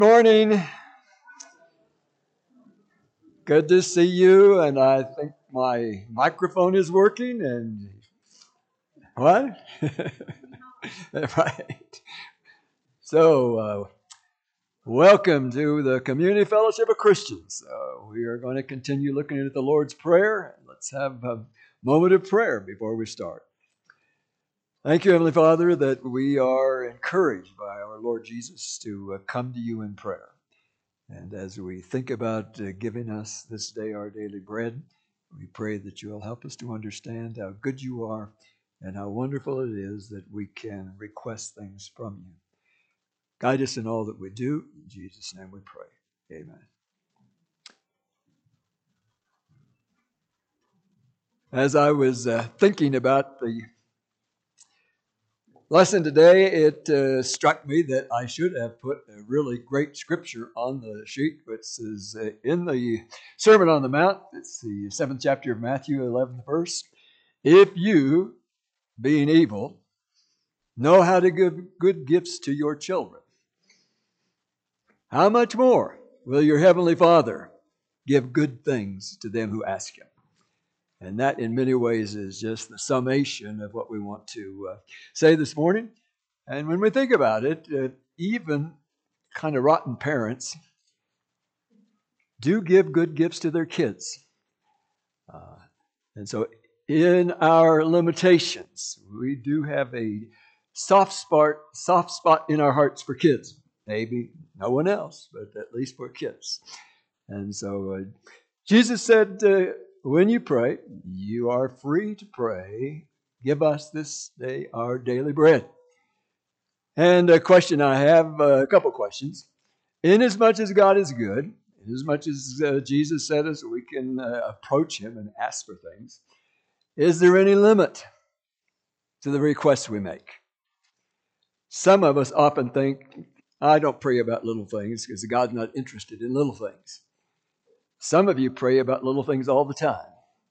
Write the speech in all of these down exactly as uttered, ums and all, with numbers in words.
Morning. Good to see you, and I think my microphone is working. And what? Right. So, uh, welcome to the Community Fellowship of Christians. Uh, we are going to continue looking at the Lord's Prayer. Let's have a moment of prayer before we start. Thank you, Heavenly Father, that we are encouraged by our Lord Jesus to uh, come to you in prayer. And as we think about uh, giving us this day our daily bread, we pray that you will help us to understand how good you are and how wonderful it is that we can request things from you. Guide us in all that we do. In Jesus' name we pray. Amen. As I was uh, thinking about the lesson today, it uh, struck me that I should have put a really great scripture on the sheet, which is uh, in the Sermon on the Mount. It's the seventh chapter of Matthew, eleventh verse. If you, being evil, know how to give good gifts to your children, how much more will your heavenly Father give good things to them who ask him? And that in many ways is just the summation of what we want to uh, say this morning. And when we think about it, uh, even kind of rotten parents do give good gifts to their kids. Uh, and so in our limitations, we do have a soft spot, soft spot in our hearts for kids. Maybe no one else, but at least for kids. And so uh, Jesus said, uh, when you pray, you are free to pray, give us this day our daily bread. And a question I have, uh, a couple questions. Inasmuch as God is good, inasmuch as uh, Jesus said us, we can uh, approach him and ask for things. Is there any limit to the requests we make? Some of us often think, I don't pray about little things because God's not interested in little things. Some of you pray about little things all the time.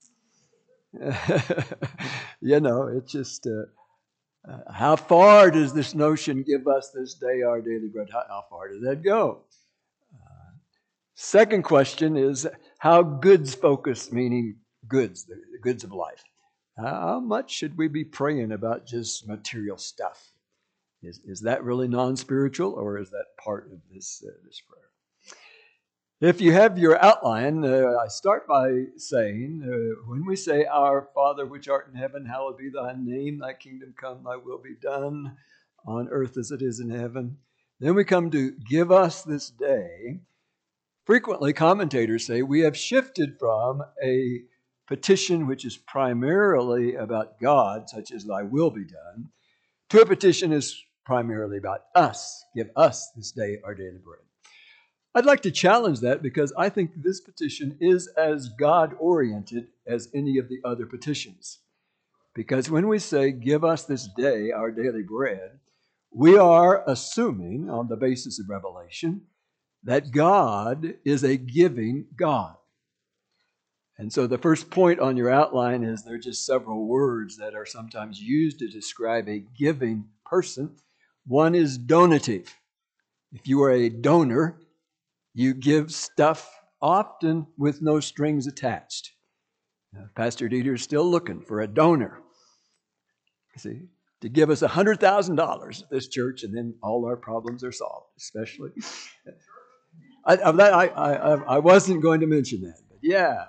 You know, it's just, uh, uh, how far does this notion give us this day our daily bread? How, how far does that go? Uh, second question is, how goods focused, meaning goods, the, the goods of life. How much should we be praying about just material stuff? Is, is that really non-spiritual, or is that part of this, uh, this prayer? If you have your outline, uh, I start by saying, uh, when we say, Our Father which art in heaven, hallowed be thy name, thy kingdom come, thy will be done on earth as it is in heaven. Then we come to give us this day. Frequently, commentators say we have shifted from a petition which is primarily about God, such as thy will be done, to a petition is primarily about us. Give us this day our daily bread. I'd like to challenge that because I think this petition is as God-oriented as any of the other petitions. Because when we say, give us this day our daily bread, we are assuming, on the basis of Revelation, that God is a giving God. And so the first point on your outline is there are just several words that are sometimes used to describe a giving person. One is donative. If you are a donor, you give stuff often with no strings attached. Now, Pastor Dieter is still looking for a donor, see, to give us one hundred thousand dollars at this church, and then all our problems are solved, especially. I, I, I, I wasn't going to mention that, but yeah.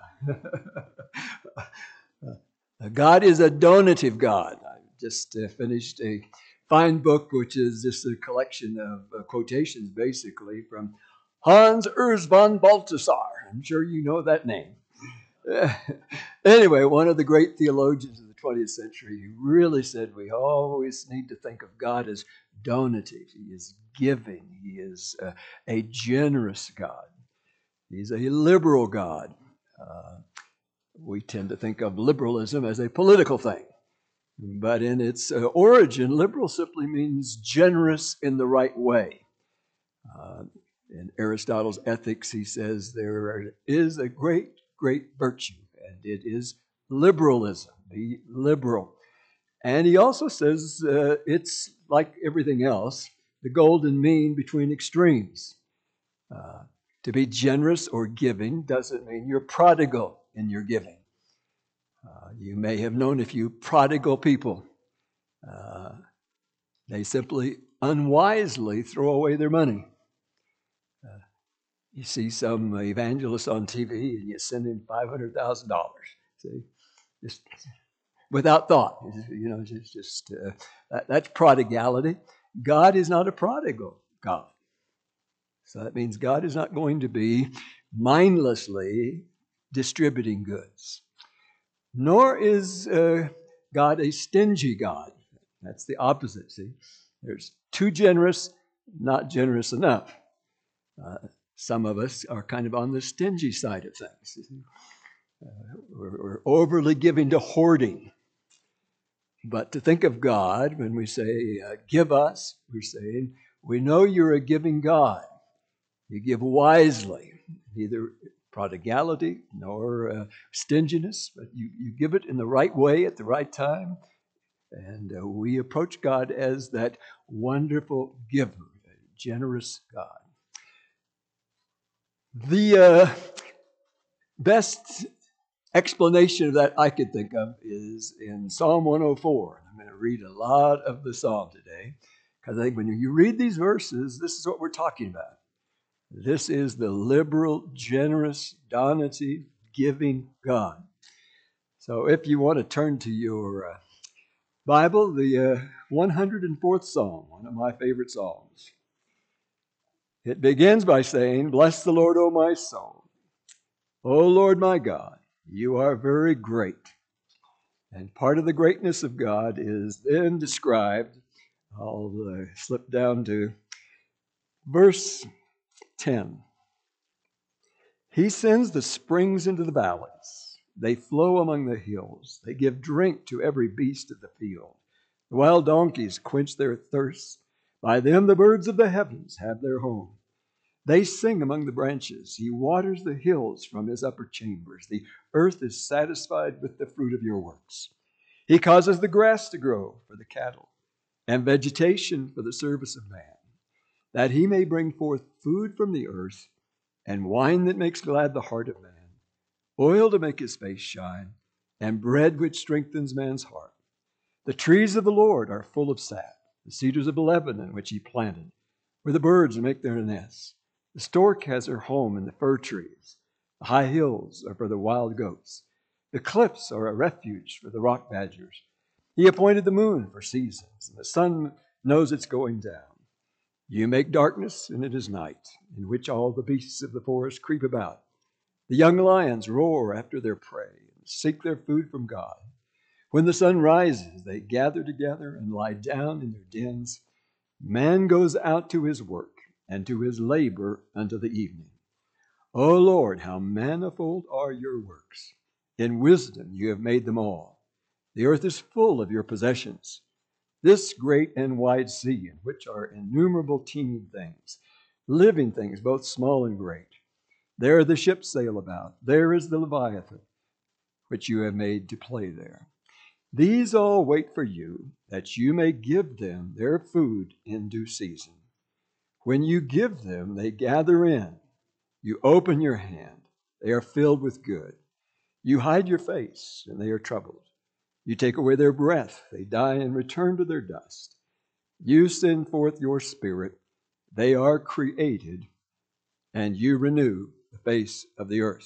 God is a donative God. I just uh, finished a fine book, which is just a collection of uh, quotations, basically, from Hans Urs von Balthasar. I'm sure you know that name. Anyway, one of the great theologians of the twentieth century, he really said we always need to think of God as donative. He is giving. He is uh, a generous God. He's a liberal God. Uh, we tend to think of liberalism as a political thing. But in its uh, origin, liberal simply means generous in the right way. Uh, in Aristotle's Ethics, he says there is a great, great virtue, and it is liberalism. Be liberal. And he also says uh, it's like everything else, the golden mean between extremes. Uh, to be generous or giving doesn't mean you're prodigal in your giving. Uh, you may have known a few prodigal people. Uh, they simply unwisely throw away their money. Uh, you see some evangelist on T V and you send him five hundred thousand dollars. See, just without thought. You know, just, just uh, that, that's prodigality. God is not a prodigal God. So that means God is not going to be mindlessly distributing goods. Nor is uh, God a stingy God. That's the opposite, see. There's too generous, not generous enough. Uh, some of us are kind of on the stingy side of things. Uh, we're, we're overly giving to hoarding. But to think of God, when we say, uh, give us, we're saying, we know you're a giving God. You give wisely, neither prodigality nor uh, stinginess, but you, you give it in the right way at the right time. And uh, we approach God as that wonderful giver, a generous God. The uh, best explanation of that I could think of is in Psalm one oh four. I'm going to read a lot of the psalm today, because I think when you read these verses, this is what we're talking about. This is the liberal, generous, donative, giving God. So if you want to turn to your uh, Bible, the uh, one hundred fourth Psalm, one of my favorite psalms. It begins by saying, "Bless the Lord, O my soul. O Lord my God, you are very great." And part of the greatness of God is then described. I'll uh, slip down to verse ten. He sends the springs into the valleys. They flow among the hills. They give drink to every beast of the field. The wild donkeys quench their thirst. By them the birds of the heavens have their home. They sing among the branches. He waters the hills from his upper chambers. The earth is satisfied with the fruit of your works. He causes the grass to grow for the cattle and vegetation for the service of man, that he may bring forth food from the earth and wine that makes glad the heart of man, oil to make his face shine, and bread which strengthens man's heart. The trees of the Lord are full of sap, the cedars of Lebanon which he planted, where the birds make their nests. The stork has her home in the fir trees. The high hills are for the wild goats. The cliffs are a refuge for the rock badgers. He appointed the moon for seasons, and the sun knows its going down. You make darkness, and it is night, in which all the beasts of the forest creep about. The young lions roar after their prey and seek their food from God. When the sun rises, they gather together and lie down in their dens. Man goes out to his work and to his labor unto the evening. O Lord, how manifold are your works! In wisdom you have made them all. The earth is full of your possessions. This great and wide sea, in which are innumerable teeming things, living things, both small and great. There the ships sail about. There is the Leviathan, which you have made to play there. These all wait for you, that you may give them their food in due season. When you give them, they gather in. You open your hand. They are filled with good. You hide your face, and they are troubled. You take away their breath. They die and return to their dust. You send forth your spirit. They are created, and you renew the face of the earth.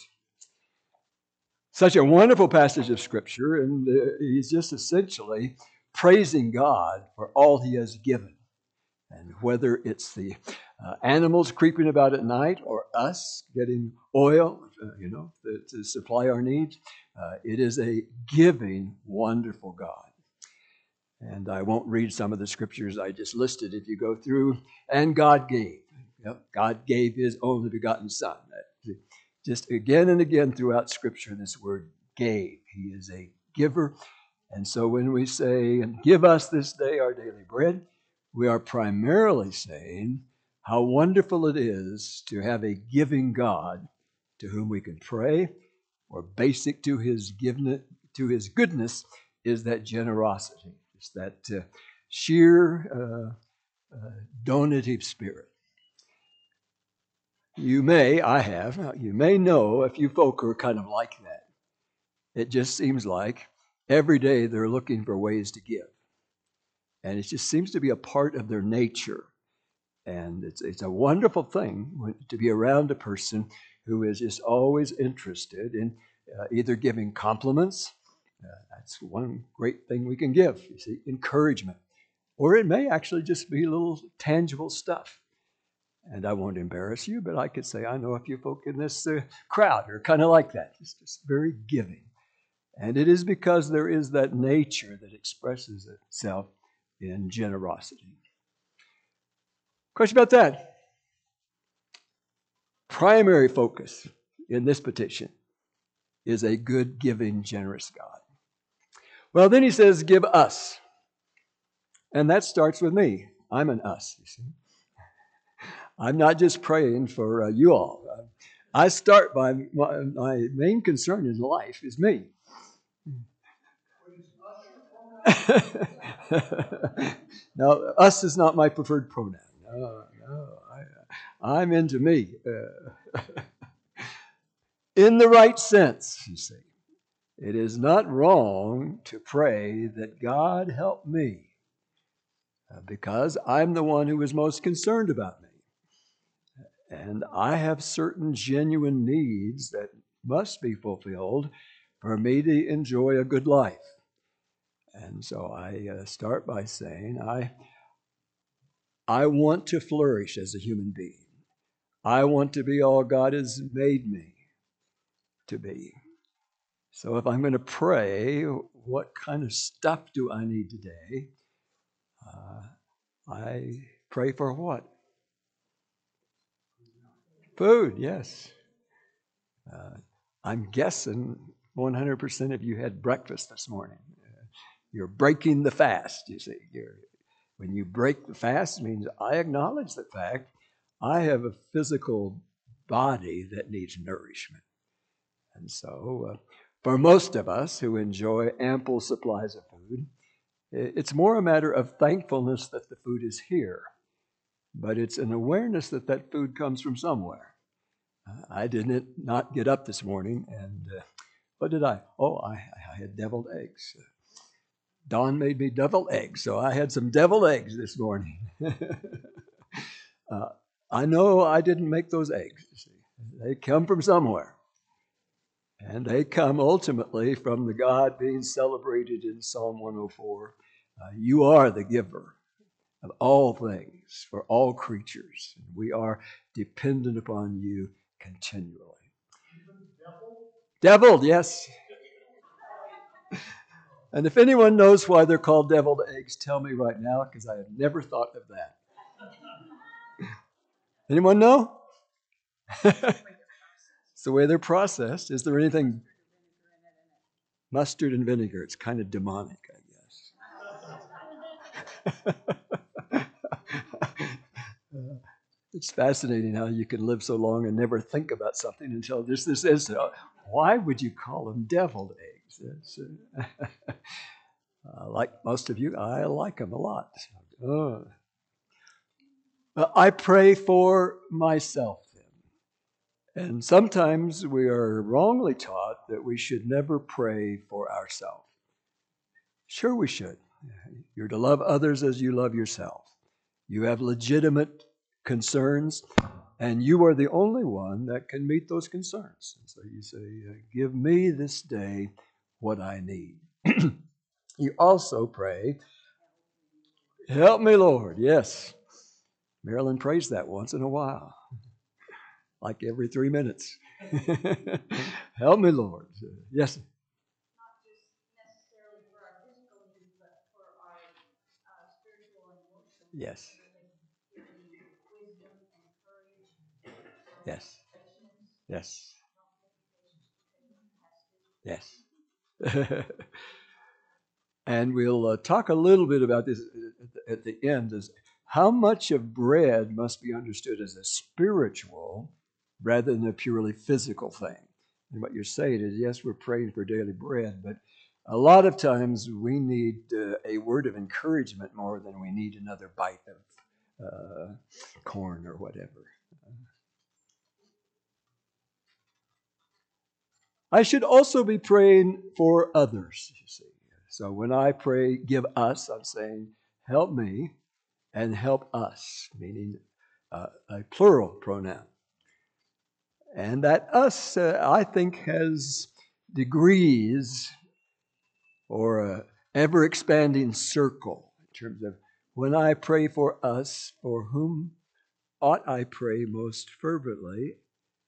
Such a wonderful passage of Scripture, and uh, he's just essentially praising God for all he has given. And whether it's the uh, animals creeping about at night or us getting oil, uh, you know, to, to supply our needs, uh, it is a giving, wonderful God. And I won't read some of the scriptures I just listed if you go through. And God gave. Yep, God gave his only begotten Son. Just again and again throughout Scripture, this word gave. He is a giver. And so when we say, give us this day our daily bread, we are primarily saying how wonderful it is to have a giving God to whom we can pray, or basic to his given, to his goodness is that generosity. It's that uh, sheer uh, uh, donative spirit. You may, I have, you may know a few folk who are kind of like that. It just seems like every day they're looking for ways to give. And it just seems to be a part of their nature. And it's it's a wonderful thing to be around a person who is just always interested in uh, either giving compliments. Uh, that's one great thing we can give, you see, encouragement. Or it may actually just be little tangible stuff. And I won't embarrass you, but I could say I know a few folk in this uh, crowd who are kind of like that. It's just very giving. And it is because there is that nature that expresses itself in generosity. Question about that? Primary focus in this petition is a good, giving, generous God. Well, then he says, give us. And that starts with me. I'm an us, you see. I'm not just praying for uh, you all. I start by my, my main concern in life is me. Now, us is not my preferred pronoun. No, no, I, I'm into me. Uh, in the right sense, you see. It is not wrong to pray that God help me uh, because I'm the one who is most concerned about me. And I have certain genuine needs that must be fulfilled for me to enjoy a good life. And so I uh, start by saying, I, I want to flourish as a human being. I want to be all God has made me to be. So if I'm going to pray, what kind of stuff do I need today? Uh, I pray for what? Food, yes. Uh, I'm guessing one hundred percent of you had breakfast this morning. Uh, you're breaking the fast, you see. You're, when you break the fast, it means I acknowledge the fact I have a physical body that needs nourishment. And so, uh, for most of us who enjoy ample supplies of food, it's more a matter of thankfulness that the food is here, but it's an awareness that that food comes from somewhere. Uh, I didn't not get up this morning, and uh, what did I? Oh, I, I had deviled eggs. Dawn made me deviled eggs, so I had some deviled eggs this morning. uh, I know I didn't make those eggs. You see. They come from somewhere. And they come ultimately from the God being celebrated in Psalm one oh four. Uh, you are the giver of all things for all creatures. And we are dependent upon you continually. Deviled, yes. And if anyone knows why they're called deviled eggs, tell me right now, because I have never thought of that. Anyone know? It's the way they're processed. Is there anything? Mustard and vinegar. It's kind of demonic, I guess. It's fascinating how you can live so long and never think about something until this this is. Why would you call them deviled eggs? Uh, uh, like most of you, I like them a lot. Uh, I pray for myself. And sometimes we are wrongly taught that we should never pray for ourselves. Sure, we should. You're to love others as you love yourself. You have legitimate concerns, and you are the only one that can meet those concerns. So you say, give me this day what I need. You also pray, help me, Lord. Yes. Marilyn prays that once in a while, like every three minutes. Help me, Lord. Yes. Yes. Yes. Yes. Yes. And we'll uh, talk a little bit about this at the end, is how much of bread must be understood as a spiritual rather than a purely physical thing. And what you're saying is, yes, we're praying for daily bread, but a lot of times we need uh, a word of encouragement more than we need another bite of uh, corn or whatever. I should also be praying for others, you see. So when I pray, give us, I'm saying, help me and help us, meaning uh, a plural pronoun. And that us, uh, I think, has degrees or a ever-expanding circle in terms of when I pray for us, for whom ought I pray most fervently?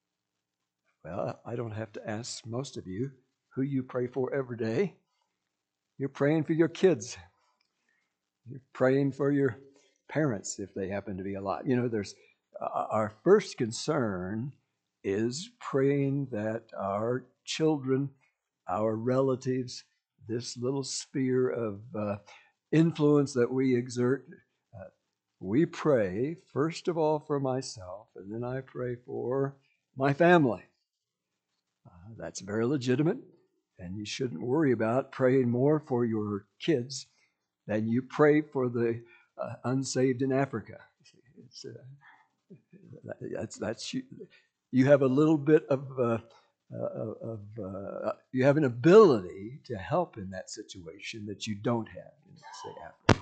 Well, I don't have to ask most of you who you pray for every day. You're praying for your kids. You're praying for your parents if they happen to be alive. You know, there's uh, our first concern is praying that our children, our relatives, this little sphere of uh, influence that we exert, uh, we pray first of all for myself, and then I pray for my family. Uh, that's very legitimate, and you shouldn't worry about praying more for your kids than you pray for the uh, unsaved in Africa. It's, uh, that's that's you, you have a little bit of uh, uh, of uh, you have an ability to help in that situation that you don't have in, say, Africa.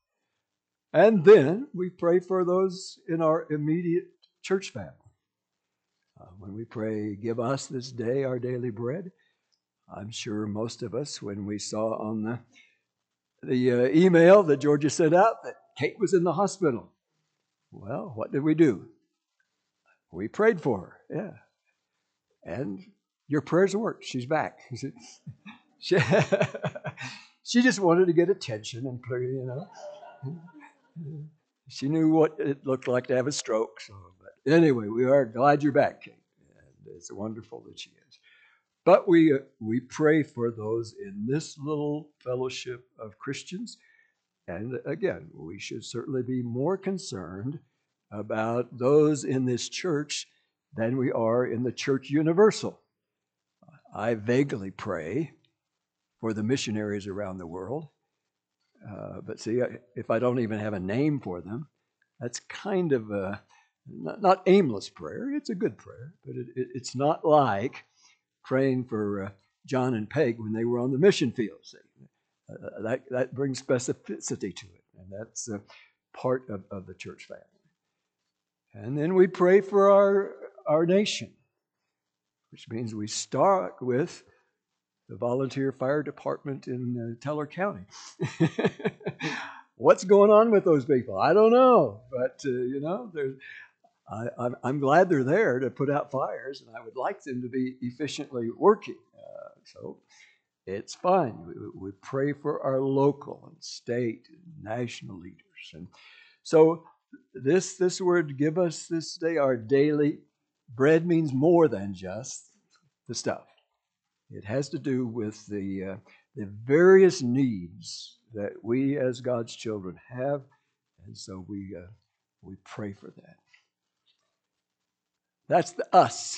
And then we pray for those in our immediate church family. Uh, when we pray, give us this day our daily bread, I'm sure most of us, when we saw on the the uh, email that Georgia sent out that Kate was in the hospital, well, what did we do? We prayed for her, yeah. And your prayers worked. She's back. she, she just wanted to get attention and pray, you know. She knew what it looked like to have a stroke. So, but anyway, we are glad you're back, Kate. And it's wonderful that she is. But we uh, we pray for those in this little fellowship of Christians. And again, we should certainly be more concerned about those in this church than we are in the church universal. I vaguely pray for the missionaries around the world. Uh, but see, if I don't even have a name for them, that's kind of a not, not aimless prayer. It's a good prayer, but it, it, it's not like praying for uh, John and Peg when they were on the mission field. See, uh, that that brings specificity to it, and that's uh, part of, of the church family. And then we pray for our our nation, which means we start with the volunteer fire department in uh, Teller County. What's going on with those people? I don't know, but uh, you know, there's. I, I'm, I'm glad they're there to put out fires, and I would like them to be efficiently working. Uh, so it's fine. We, we pray for our local and state and national leaders, and so this this word "give us this day our daily bread" means more than just the stuff. It has to do with the uh, the various needs that we as God's children have, and so we uh, we pray for that. That's the us.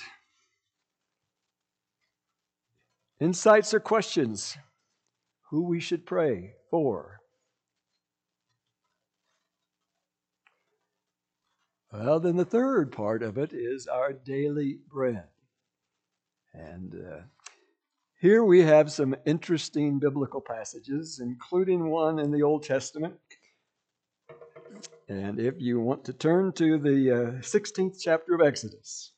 Insights or questions? Who we should pray for? Well, then the third part of it is our daily bread. And uh, here we have some interesting biblical passages, including one in the Old Testament. And if you want to turn to the uh, sixteenth chapter of Exodus,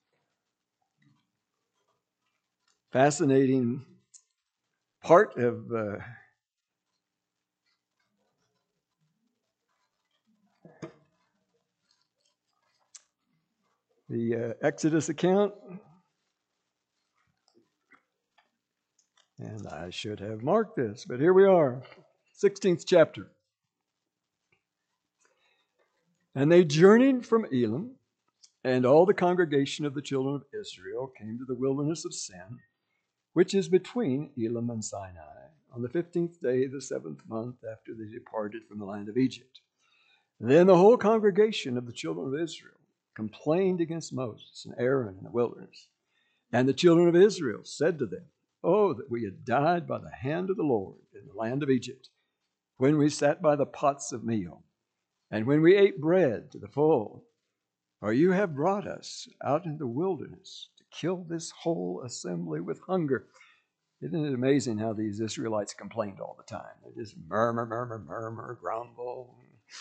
fascinating part of uh, the uh, Exodus account. And I should have marked this, but here we are, sixteenth chapter. And they journeyed from Elim, and all the congregation of the children of Israel came to the wilderness of Sin, which is between Elim and Sinai, on the fifteenth day of the seventh month after they departed from the land of Egypt. Then the whole congregation of the children of Israel complained against Moses and Aaron in the wilderness. And the children of Israel said to them, "Oh, that we had died by the hand of the Lord in the land of Egypt, when we sat by the pots of meal, and when we ate bread to the full. For you have brought us out into the wilderness to kill this whole assembly with hunger. Isn't it amazing how these Israelites complained all the time? They just murmur, murmur, murmur, grumble.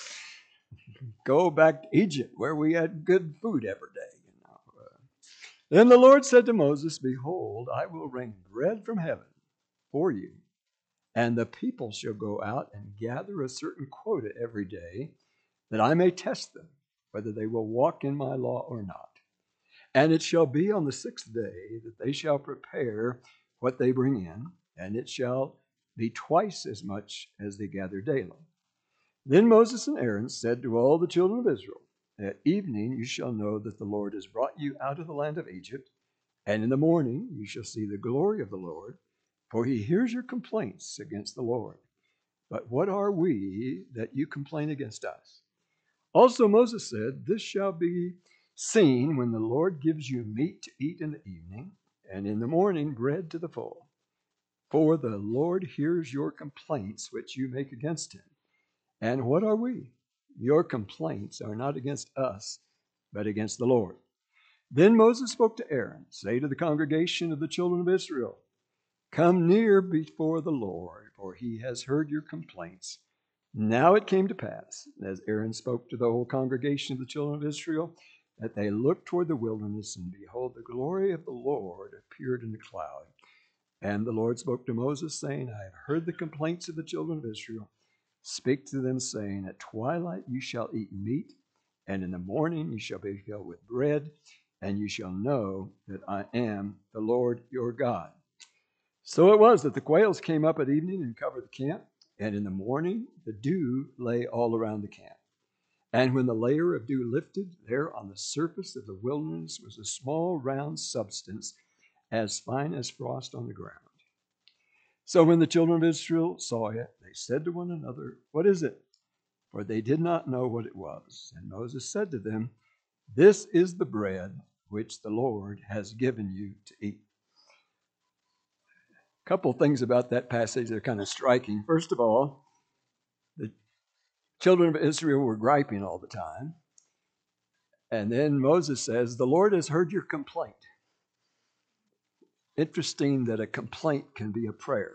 Go back to Egypt where we had good food every day. You know. Uh, then the Lord said to Moses, behold, I will rain bread from heaven for you, and the people shall go out and gather a certain quota every day, that I may test them, whether they will walk in my law or not. And it shall be on the sixth day that they shall prepare what they bring in, and it shall be twice as much as they gather daily. Then Moses and Aaron said to all the children of Israel, at evening you shall know that the Lord has brought you out of the land of Egypt, and in the morning you shall see the glory of the Lord, for he hears your complaints against the Lord. But what are we that you complain against us? Also Moses said, this shall be seen when the Lord gives you meat to eat in the evening, and in the morning bread to the full. For the Lord hears your complaints which you make against him. And what are we? Your complaints are not against us, but against the Lord. Then Moses spoke to Aaron, say to the congregation of the children of Israel, come near before the Lord, for he has heard your complaints. Now it came to pass, as Aaron spoke to the whole congregation of the children of Israel, that they looked toward the wilderness, and behold, the glory of the Lord appeared in the cloud. And the Lord spoke to Moses, saying, I have heard the complaints of the children of Israel. Speak to them, saying, at twilight you shall eat meat, and in the morning you shall be filled with bread, and you shall know that I am the Lord your God. So it was that the quails came up at evening and covered the camp, and in the morning the dew lay all around the camp. And when the layer of dew lifted, there on the surface of the wilderness was a small round substance, as fine as frost on the ground. So when the children of Israel saw it, they said to one another, what is it? For they did not know what it was. And Moses said to them, this is the bread which the Lord has given you to eat. A couple of things about that passage that are kind of striking. First of all, the children of Israel were griping all the time. And then Moses says, the Lord has heard your complaint. Interesting that a complaint can be a prayer.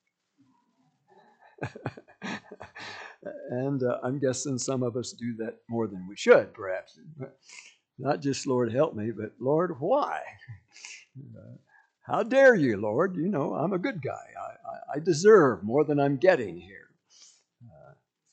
And uh, I'm guessing some of us do that more than we should, perhaps. Not just, Lord, help me, but, Lord, why? Uh, how dare you, Lord? You know, I'm a good guy. I, I, I deserve more than I'm getting here. Uh,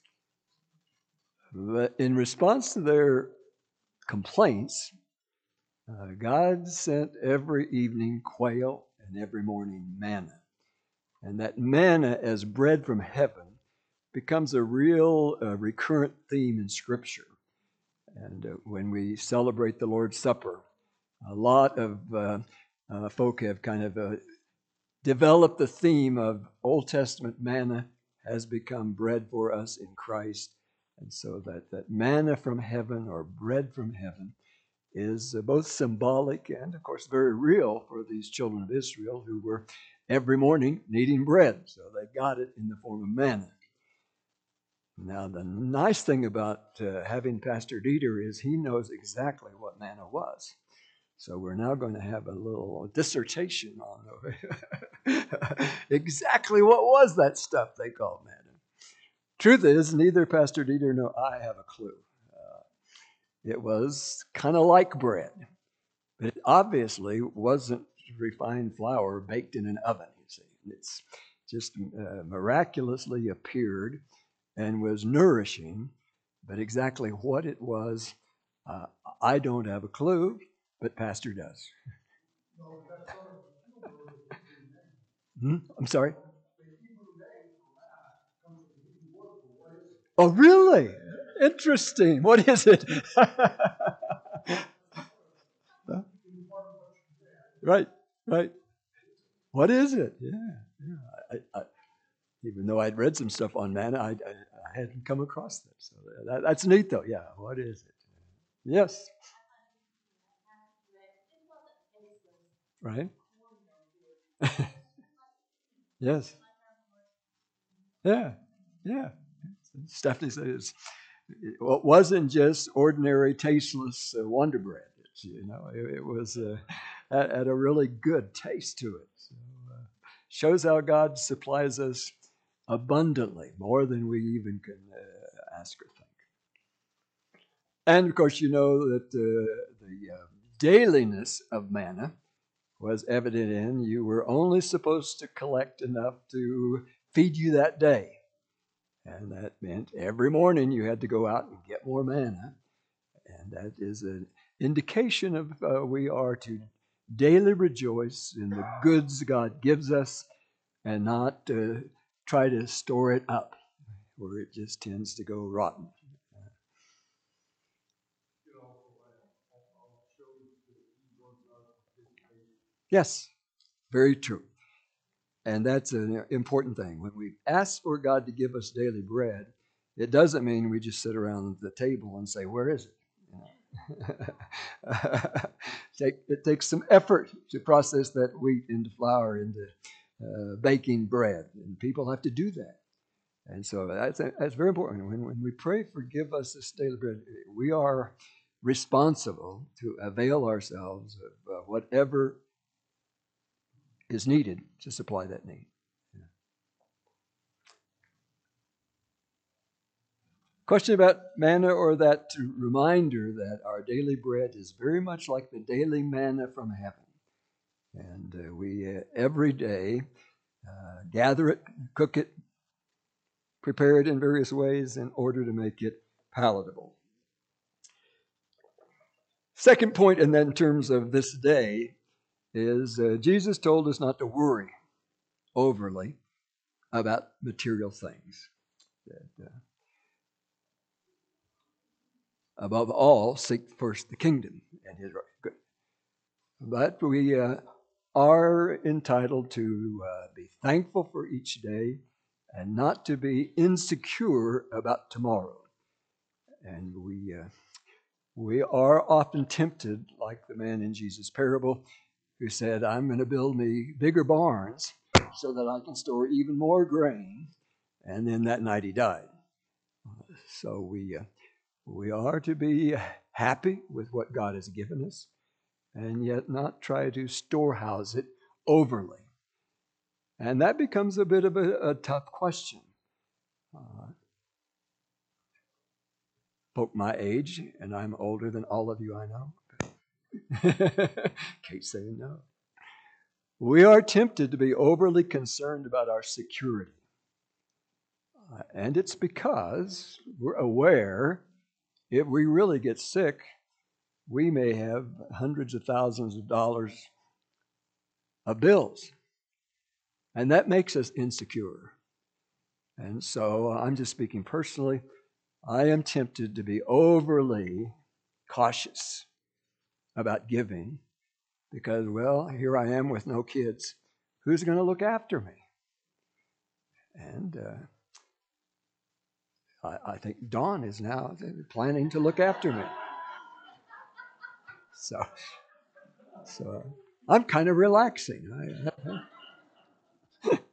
but in response to their complaints, uh, God sent every evening quail and every morning manna. And that manna as bread from heaven becomes a real uh, recurrent theme in Scripture. And uh, when we celebrate the Lord's Supper, a lot of uh, uh, folk have kind of uh, developed the theme of Old Testament manna has become bread for us in Christ. And so that, that manna from heaven or bread from heaven is uh, both symbolic and, of course, very real for these children of Israel who were every morning needing bread. So they got it in the form of manna. Now, the nice thing about uh, having Pastor Dieter is he knows exactly what manna was. So we're now going to have a little dissertation on exactly what was that stuff they called manna. Truth is, neither Pastor Dieter nor I have a clue. Uh, it was kind of like bread, but it obviously wasn't refined flour baked in an oven, you see. It's just uh, miraculously appeared and was nourishing, but exactly what it was, uh, I don't have a clue, but Pastor does. Hmm? I'm sorry? Oh, really? Interesting. What is it? Right, right. What is it? Yeah, yeah. I, I, even though I'd read some stuff on manna, I, I, I hadn't come across that. So that, that's neat, though. Yeah, what is it? Yes. Right? Yes. Yeah, yeah. Stephanie says it wasn't just ordinary, tasteless uh, Wonder Bread. It's, you know, it, it was uh, had, had a really good taste to it. So, uh, shows how God supplies us abundantly, more than we even can uh, ask or think. And of course, you know that uh, the uh, dailiness of manna was evident in you were only supposed to collect enough to feed you that day. And that meant every morning you had to go out and get more manna. And that is an indication of uh, we are to daily rejoice in the goods God gives us and not uh, try to store it up where it just tends to go rotten. Yes, very true. And that's an important thing. When we ask for God to give us daily bread, it doesn't mean we just sit around the table and say, "Where is it?" It takes some effort to process that wheat into flour, into uh, baking bread. And people have to do that. And so that's, that's very important. When, when we pray for give us this daily bread, we are responsible to avail ourselves of uh, whatever is needed to supply that need. Yeah. Question about manna, or that reminder that our daily bread is very much like the daily manna from heaven. And uh, we uh, every day uh, gather it, cook it, prepare it in various ways in order to make it palatable. Second point, and then in terms of this day, is uh, Jesus told us not to worry overly about material things. That, uh, above all, seek first the kingdom and his right. But we uh, are entitled to uh, be thankful for each day and not to be insecure about tomorrow. And we uh, we are often tempted, like the man in Jesus' parable, who said, "I'm going to build me bigger barns so that I can store even more grain." And then that night he died. So we uh, we are to be happy with what God has given us, and yet not try to storehouse it overly. And that becomes a bit of a, a tough question. Uh, Folk my age, and I'm older than all of you I know. Can't say no. We are tempted to be overly concerned about our security. Uh, and it's because we're aware if we really get sick, we may have hundreds of thousands of dollars of bills. And that makes us insecure. And so uh, I'm just speaking personally. I am tempted to be overly cautious about giving because, well, here I am with no kids. Who's going to look after me? And uh, I, I think Dawn is now planning to look after me. So, so I'm kind of relaxing. I,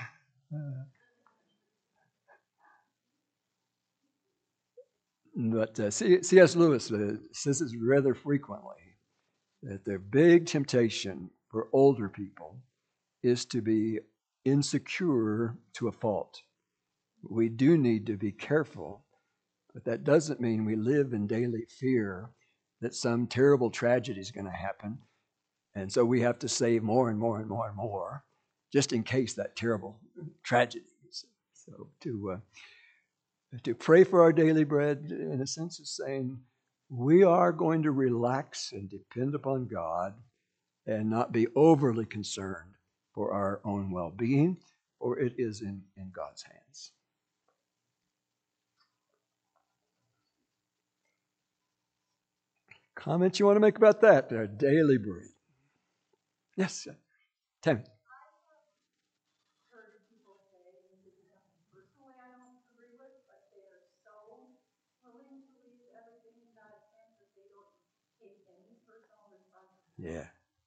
but uh, C S Lewis uh, says this rather frequently, that the big temptation for older people is to be insecure to a fault. We do need to be careful, but that doesn't mean we live in daily fear that some terrible tragedy is going to happen. And so we have to save more and more and more and more just in case that terrible tragedy. So to, uh, to pray for our daily bread, in a sense, is saying we are going to relax and depend upon God and not be overly concerned for our own well-being, or it is in, in God's hands. Comments you want to make about that? Our daily bread. Yes, Tammy. Yeah.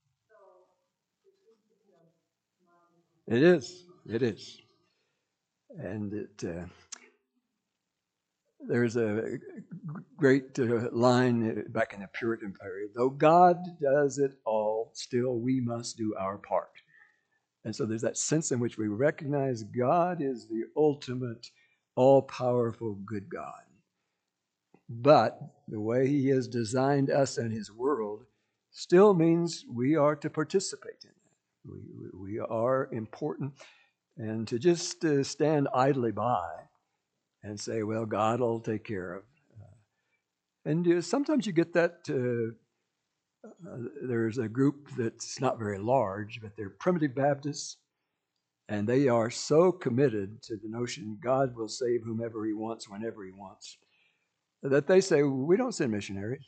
It is. It is. And it uh, there's a great uh, line back in the Puritan period. Though God does it all still we must do our part. And so there's that sense in which we recognize God is the ultimate, all-powerful, good God. But the way he has designed us and his world still means we are to participate in it. We, we are important. And to just uh, stand idly by and say, well, God will take care of. Uh, and uh, sometimes you get that. Uh, uh, there's a group that's not very large, but they're Primitive Baptists. And they are so committed to the notion God will save whomever he wants, whenever he wants, that they say, we don't send missionaries.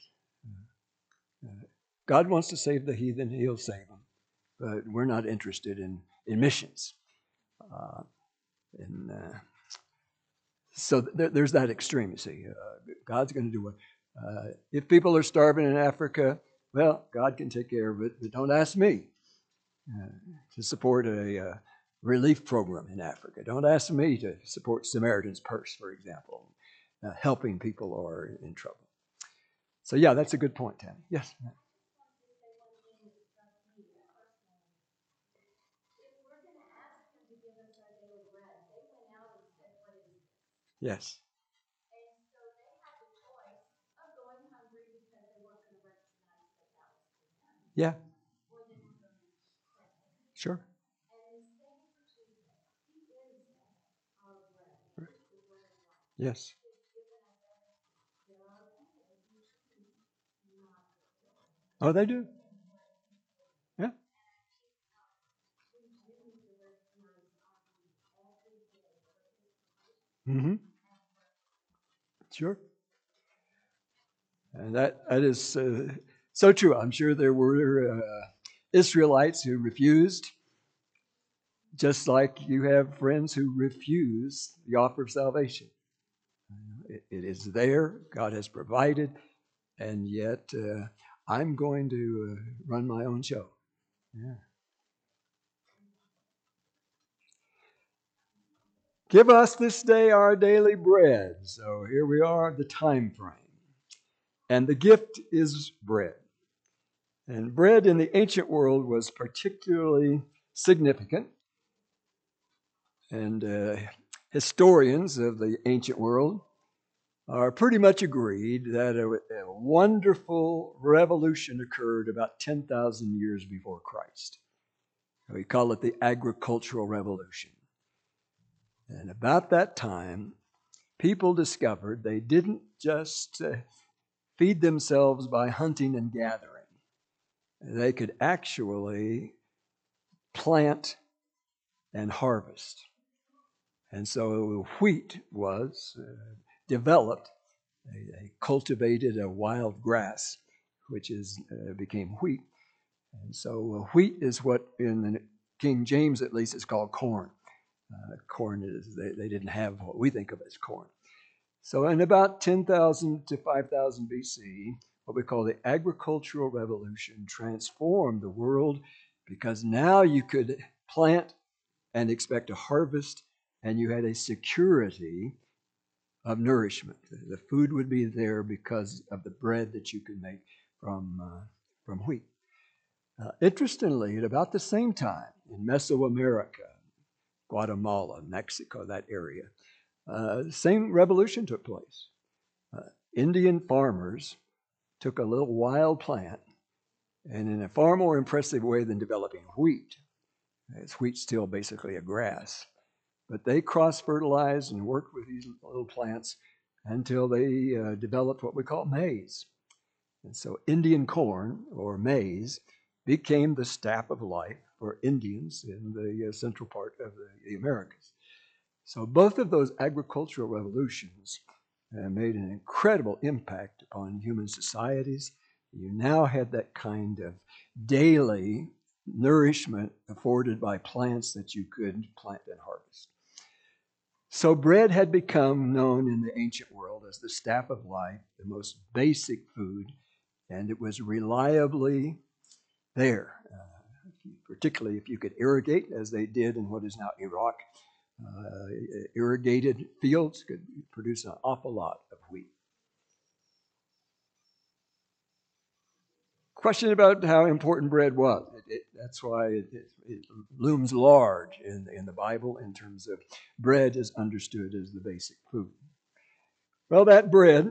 God wants to save the heathen, he'll save them. But we're not interested in, in missions. Uh, and uh, so there, there's that extreme, you see. Uh, God's going to do what? Uh, if people are starving in Africa, well, God can take care of it, but don't ask me uh, to support a uh, relief program in Africa. Don't ask me to support Samaritan's Purse, for example, uh, helping people who are in trouble. So, yeah, that's a good point, Tammy. Yes. Yes. Yeah. Sure. Yes. Oh, they do. Yeah. Mm-hmm. Sure. And that, that is uh, so true. I'm sure there were uh, Israelites who refused, just like you have friends who refuse the offer of salvation. It, it is there. God has provided. And yet uh, I'm going to uh, run my own show. Yeah. Give us this day our daily bread. So here we are, the time frame. And the gift is bread. And bread in the ancient world was particularly significant. And uh, historians of the ancient world are pretty much agreed that a, a wonderful revolution occurred about ten thousand years before Christ. We call it the agricultural revolution. And about that time, people discovered they didn't just uh, feed themselves by hunting and gathering. They could actually plant and harvest. And so wheat was uh, developed. They, they cultivated a wild grass, which is uh, became wheat. And so uh, wheat is what in the King James at least is called corn. Uh, corn is, they, they didn't have what we think of as corn. So in about ten thousand to five thousand B C, what we call the agricultural revolution transformed the world because now you could plant and expect a harvest, and you had a security of nourishment. The food would be there because of the bread that you could make from, uh, from wheat. Uh, interestingly, at about the same time, in Mesoamerica, Guatemala, Mexico, that area, uh, the same revolution took place. Uh, Indian farmers took a little wild plant and in a far more impressive way than developing wheat, as wheat's still basically a grass, but they cross-fertilized and worked with these little plants until they uh, developed what we call maize. And so Indian corn, or maize, became the staff of life for Indians in the uh, central part of the, the Americas. So both of those agricultural revolutions uh, made an incredible impact upon human societies. You now had that kind of daily nourishment afforded by plants that you could plant and harvest. So bread had become known in the ancient world as the staff of life, the most basic food, and it was reliably there, uh, particularly if you could irrigate, as they did in what is now Iraq. Uh, irrigated fields could produce an awful lot of wheat. question about how important bread was. It, it, that's why it, it, it looms large in, in the Bible in terms of bread is understood as the basic food. Well, that bread,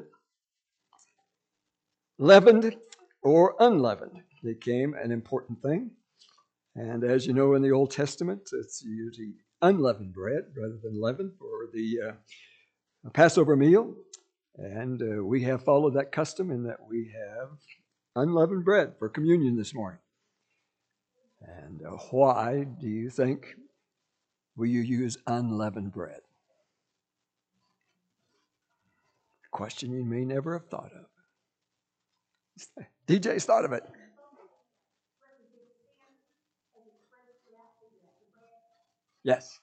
leavened or unleavened, became an important thing. And as you know, in the Old Testament, it's usually unleavened bread rather than leavened for the uh, Passover meal. And uh, we have followed that custom in that we have unleavened bread for communion this morning. And uh, why do you think will you use unleavened bread? A question you may never have thought of. D J's thought of it. Yes.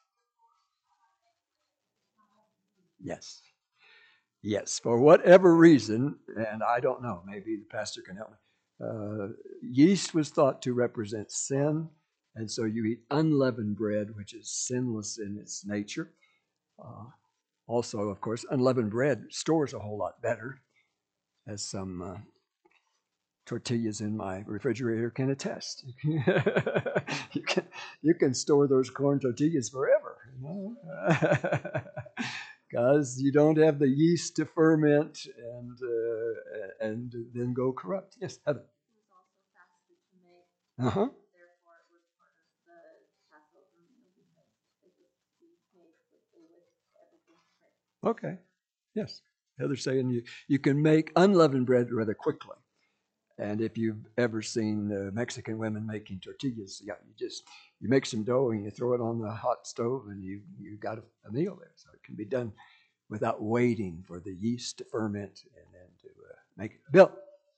Yes. Yes. For whatever reason, and I don't know, maybe the pastor can help me. Uh, yeast was thought to represent sin, and so you eat unleavened bread, which is sinless in its nature. Uh, also, of course, unleavened bread stores a whole lot better, as some uh, tortillas in my refrigerator can attest. you can you can store those corn tortillas forever, you know? Because you don't have the yeast to ferment and uh, and then go corrupt. Yes, Heather. It was also fasted to make. Uh huh. Therefore, it was part of the Passover meal because it was to be made quickly with everything prepared. Okay. Yes. Heather's saying you you can make unleavened bread rather quickly. And if you've ever seen uh, Mexican women making tortillas, yeah, you just you make some dough and you throw it on the hot stove, and you you got a, a meal there. So it can be done without waiting for the yeast to ferment and then to uh, make it. Bill,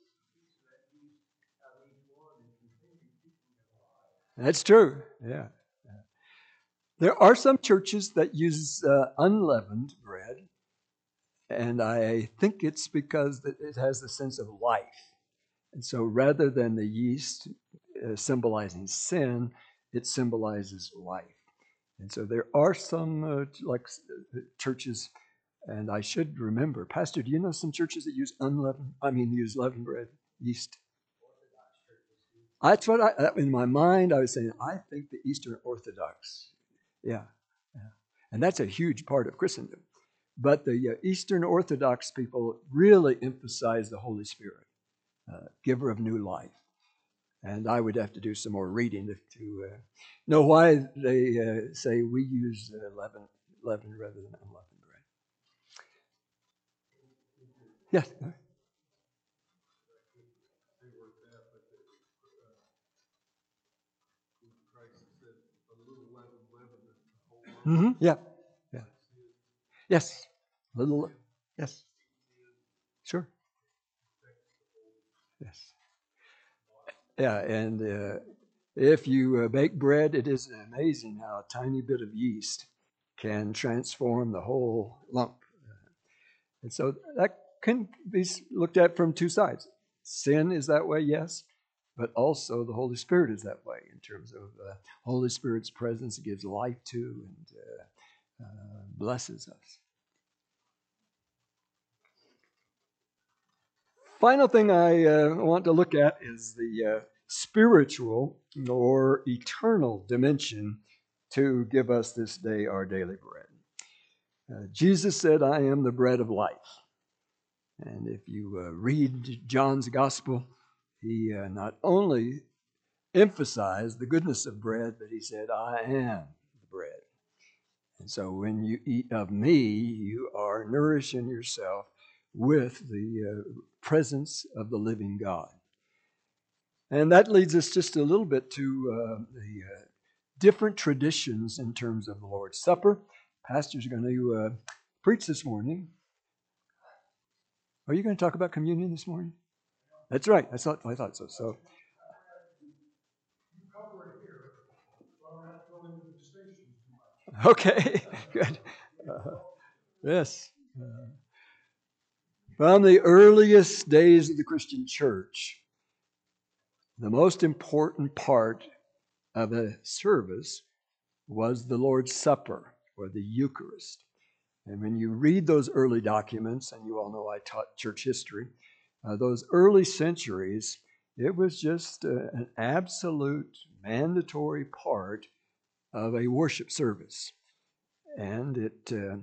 that's true. Yeah, there are some churches that use uh, unleavened bread, and I think it's because it has the sense of life. And so rather than the yeast uh, symbolizing sin, it symbolizes life. And so there are some uh, like uh, churches, and I should remember, Pastor, do you know some churches that use unleavened, I mean, use leavened bread, yeast? That's what I, in my mind, I was saying, I think the Eastern Orthodox, yeah, yeah. And that's a huge part of Christendom. But the uh, Eastern Orthodox people really emphasize the Holy Spirit, uh, giver of new life. And I would have to do some more reading to, to uh, know why they uh, say we use uh, leaven, leaven rather than unleavened bread. Yes. Mm-hmm. Yeah. Yeah. Yes. Little. Yes. Sure. Yes. Yeah. And uh, if you uh, bake bread, it is amazing how a tiny bit of yeast can transform the whole lump. And so that can be looked at from two sides. Sin is that way, yes, but also the Holy Spirit is that way in terms of uh, Holy Spirit's presence. It gives life to and uh, uh, blesses us. Final thing I uh, want to look at is the uh, spiritual or eternal dimension to give us this day our daily bread. Uh, Jesus said, I am the bread of life. And if you uh, read John's gospel, he uh, not only emphasized the goodness of bread, but he said, I am the bread. And so when you eat of me, you are nourishing yourself with the uh, presence of the living God. And that leads us just a little bit to uh, the uh, different traditions in terms of the Lord's Supper. Pastor's going to uh, preach this morning. Are you going to talk about communion this morning? That's right. I thought, I thought so. So, okay, good. Uh, yes. Uh, from the earliest days of the Christian church, the most important part of a service was the Lord's Supper or the Eucharist. And when you read those early documents, and you all know I taught church history, uh, those early centuries, It was just uh, an absolute mandatory part of a worship service. And it uh,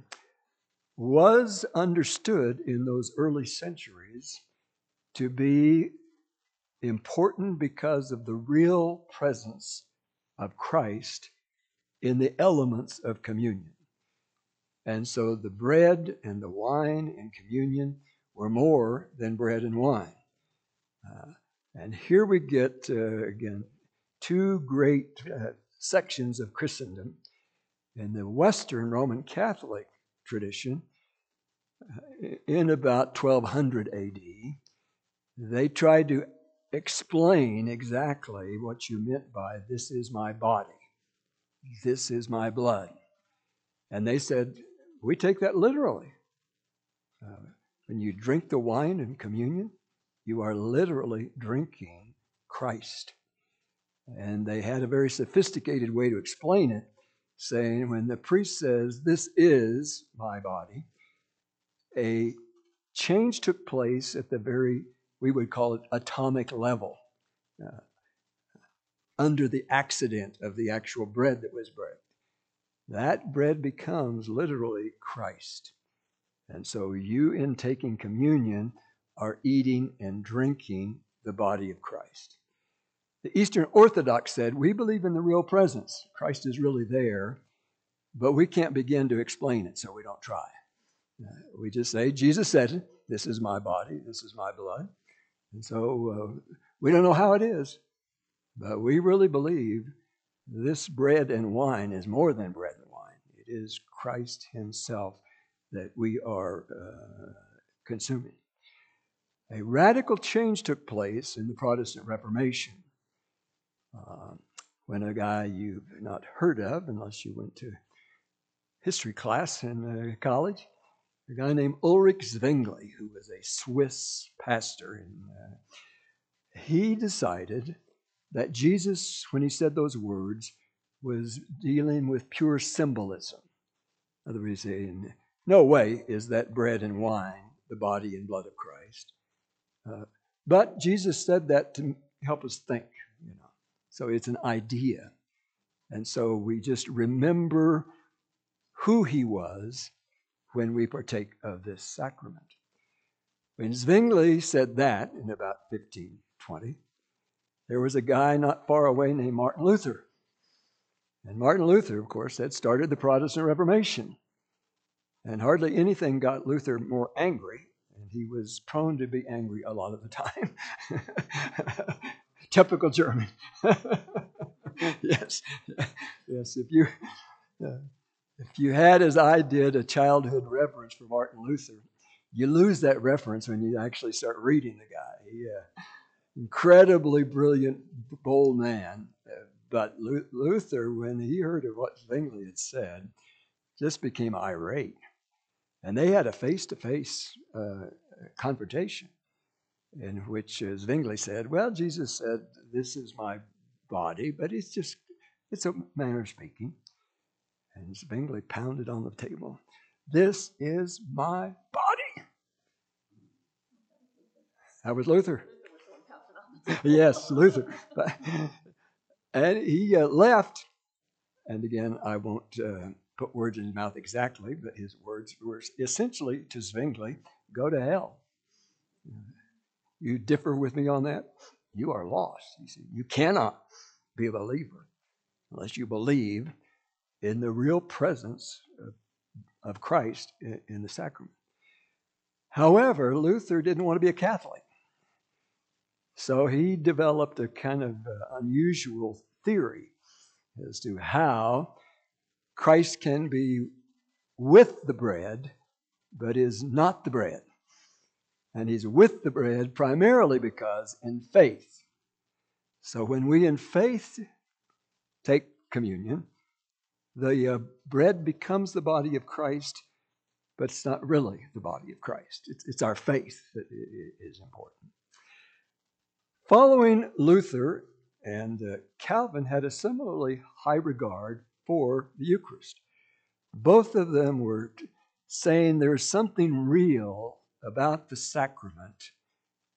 was understood in those early centuries to be important because of the real presence of Christ in the elements of communion. And so the bread and the wine in communion were more than bread and wine. Uh, and here we get, uh, again, two great uh, sections of Christendom. In the Western Roman Catholic tradition, uh, in about twelve hundred A D, they tried to explain exactly what you meant by this is my body, this is my blood. And they said, we take that literally. Uh, when you drink the wine in communion, you are literally drinking Christ. And they had a very sophisticated way to explain it, saying when the priest says, this is my body, a change took place at the very, we would call it atomic level, uh, under the accident of the actual bread that was bread. That bread becomes literally Christ. And so you, in taking communion, are eating and drinking the body of Christ. The Eastern Orthodox said, we believe in the real presence. Christ is really there, but we can't begin to explain it, so we don't try. Uh, we just say, Jesus said it. This is my body. This is my blood. And so uh, we don't know how it is, but we really believe this bread and wine is more than bread and wine. It is Christ himself that we are uh, consuming. A radical change took place in the Protestant Reformation uh, when a guy you've not heard of unless you went to history class in uh, college, a guy named Ulrich Zwingli, who was a Swiss pastor, and uh, he decided that Jesus, when he said those words, was dealing with pure symbolism. In other words, saying, no way is that bread and wine the body and blood of Christ. Uh, but Jesus said that to help us think, you know. So it's an idea. And so we just remember who he was when we partake of this sacrament. When Zwingli said that in about fifteen twenty, there was a guy not far away named Martin Luther. And Martin Luther, of course, had started the Protestant Reformation. And hardly anything got Luther more angry, and he was prone to be angry a lot of the time. Typical German. Yes, yes. If you uh, if you had, as I did, a childhood reverence for Martin Luther, you lose that reference when you actually start reading the guy. He, uh, incredibly brilliant, bold man. Uh, but Lu- Luther, when he heard of what Zwingli had said, just became irate. And they had a face-to-face uh, confrontation in which uh, Zwingli said, well, Jesus said, this is my body, but it's just, it's a manner of speaking. And Zwingli pounded on the table, this is my body. That was Luther. Yes, Luther. And he uh, left. And again, I won't uh, put words in his mouth exactly, but his words were essentially to Zwingli, go to hell. You differ with me on that? You are lost. You see, you cannot be a believer unless you believe in the real presence of, of Christ in, in the sacrament. However, Luther didn't want to be a Catholic. So he developed a kind of uh, unusual theory as to how Christ can be with the bread, but is not the bread. And he's with the bread primarily because in faith. So when we in faith take communion, the uh, bread becomes the body of Christ, but it's not really the body of Christ. It's, it's our faith that is important. Following Luther and uh, Calvin had a similarly high regard for the Eucharist. Both of them were saying there's something real about the sacrament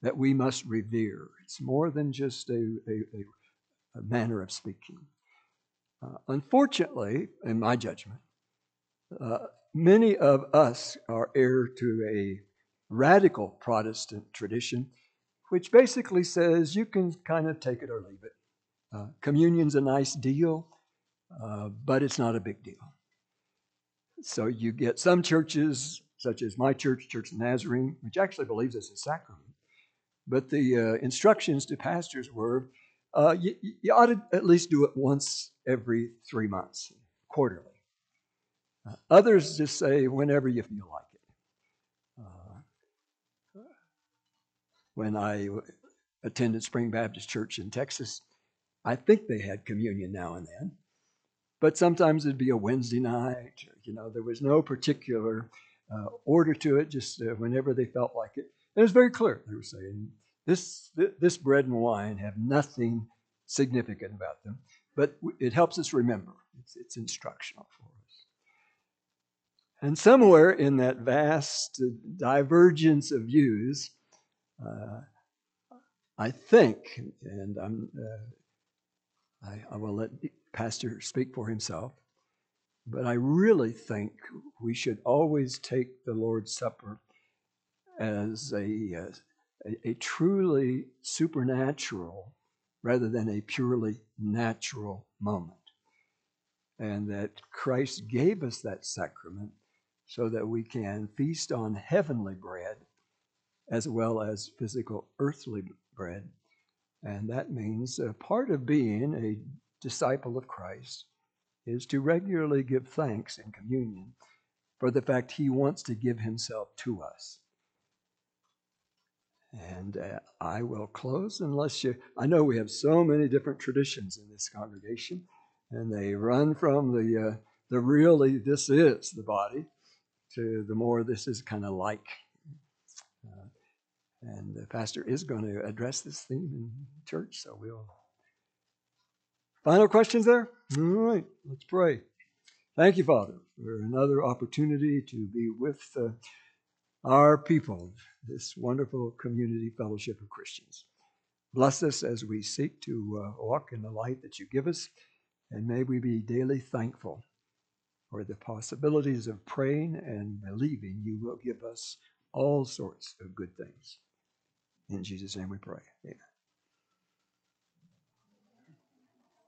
that we must revere. It's more than just a, a, a manner of speaking. Uh, unfortunately, in my judgment, uh, many of us are heir to a radical Protestant tradition, which basically says you can kind of take it or leave it. Uh, communion's a nice deal, uh, but it's not a big deal. So you get some churches, such as my church, Church of Nazarene, which actually believes it's a sacrament. But the uh, instructions to pastors were, uh, you, you ought to at least do it once every three months, quarterly. Uh, others just say whenever you feel like it. Uh, when I attended Spring Baptist Church in Texas, I think they had communion now and then. But sometimes it'd be a Wednesday night. You know, there was no particular uh, order to it, just uh, whenever they felt like it. And it was very clear. They were saying, this, this bread and wine have nothing significant about them, but it helps us remember. It's, it's instructional for us. And somewhere in that vast divergence of views, uh, I think, and I'm, uh, I, I will let the pastor speak for himself, but I really think we should always take the Lord's Supper as a, uh, a, a truly supernatural rather than a purely natural moment. And that Christ gave us that sacrament so that we can feast on heavenly bread as well as physical earthly bread. And that means a part of being a disciple of Christ is to regularly give thanks in communion for the fact he wants to give himself to us. And uh, I will close unless you, I know we have so many different traditions in this congregation, and they run from the, uh, the really this is the body to the more this is kind of like. Uh, and the pastor is going to address this theme in church, so we'll. Final questions there? All right, let's pray. Thank you, Father, for another opportunity to be with uh, our people, this wonderful community fellowship of Christians. Bless us as we seek to uh, walk in the light that you give us, and may we be daily thankful for the possibilities of praying and believing you will give us all sorts of good things. In Jesus' name we pray. Amen.